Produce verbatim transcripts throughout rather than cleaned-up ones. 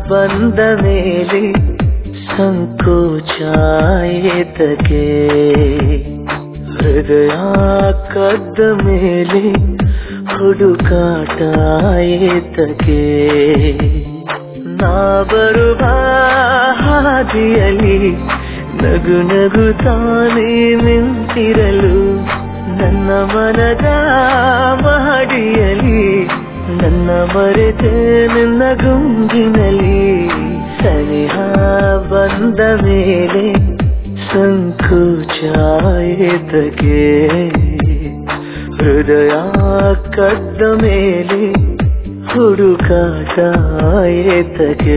ಬಂದ ಮೇಲೆ ಸಂಕೋಚ ಏತಕ್ಕೆ ಹೃದಯ ಕದ್ದ ಮೇಲೆ ಹುಡುಕಾಟ ಏತಕ್ಕೆ ನಾ ಬರುವ ಹಾದಿಯಲ್ಲಿ ನಗು ನಗು ತಾನೇ ನಿಂತಿರಲು ನನ್ನ ಮನದ ಮಹಡಿಯಲ್ಲಿ ನನ್ನ ಮರೆತೆ ನಿನ್ನ ಗುಂಗಿನಲ್ಲಿ ಸನಿಹ ಬಂದ ಮೇಲೆ ಸಂಕೋಚ ಏತಕ್ಕೆ ಹೃದಯ ಕದ್ದ ಮೇಲೆ ಹುಡುಕಾಟ ಏತಕ್ಕೆ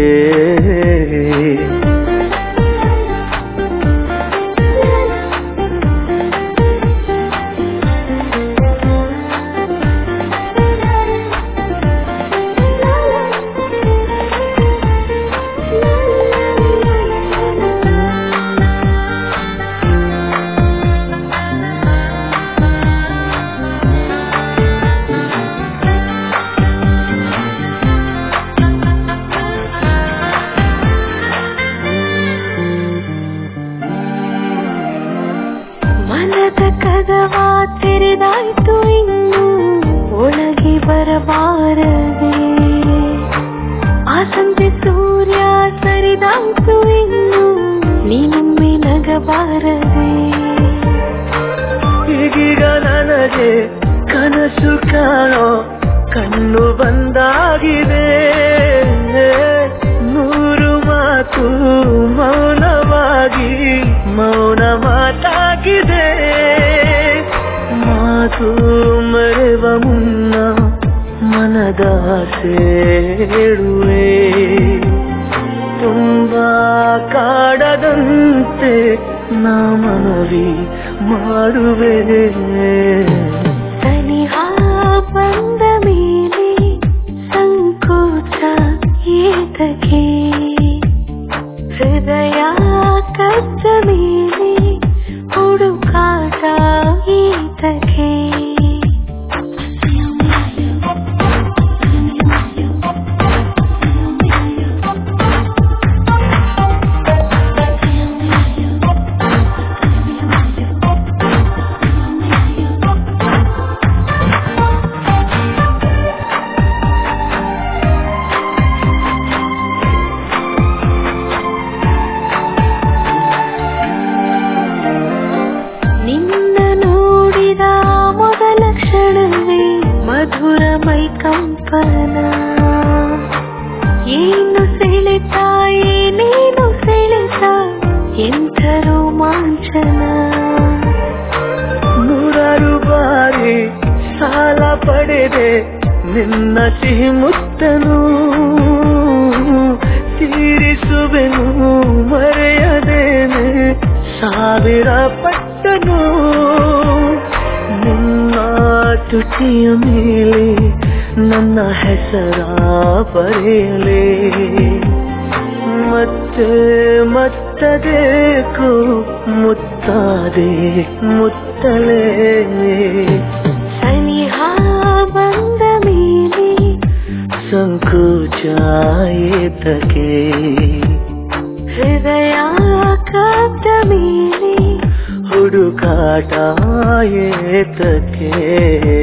ಮನದ ಕದವ ತೆರೆದಾಯ್ತು ಇನ್ನು ಒಳಗೆ ಬರಬಾರದೆ ಆ ಸಂಜೆ ಸೂರ್ಯ ಸರಿದಾಯ್ತು ಇನ್ನು ನೀನೊಮ್ಮೆ ನಗಬಾರದೆ ಈಗೀಗ ನನಗೆ ಕನಸು ಕಾಣೋ ಕಣ್ಣು ಬಂದಾಗಿದೆ ನೂರು ಮಾತು ಮೌನವಾಗಿ ಮೌನ ಮಾತಾಗಿದೆ ಮಾತು ಮರೆವ ಮುನ್ನ ಮನದಾಸೆ ಹೇಳುವೆ ತುಂಬಾ ಕಾಡದಂತೆ ನಾ ಮನವಿ ಮಾಡುವೆ ಸನಿಹ ಬಂದ ಮೇಲೆ ಸಂಕೋಚ ಏತಕ್ಕೆ ಹೃದಯ ಕದ್ದ ಮೇಲೆ ಹುಡುಕಾಟ ಏತಕ್ಕೆ ಮಧುರ ಮೈ ಕಂಪನ ಏನು ಸೆಳೆತ ಏನೇನು ಸೆಳೆತ ಎಂಥ ರೋಮಾಂಚನ ನೂರಾರು ಬಾರಿ ಸಾಲ ಪಡೆದೆ ನಿನ್ನ ಸಿಹಿ ಮುತ್ತನು ತೀರಿಸುವೆನು ಮರೆಯದೇನೆ ಸಾವಿರ ಪಟ್ಟನು ನಿನ್ನ ತುಟಿಯ ಮೇಲೆ ನನ್ನ ಹೆಸರ ಬರೆಯಲೇ ಮತ್ತೆ ಮತ್ತದೇಕು ಮುತ್ತಾದೆ ಮುತ್ತಲೇ ಸನಿಹ ಬಂದ ಮೇಲೆ ಸಂಕೋಚ ಏತಕ್ಕೆ ಹೃದಯ ಕದ್ದ ಮೇಲೆ ಹುಡುಕಾಟ ಏತಕ್ಕೆ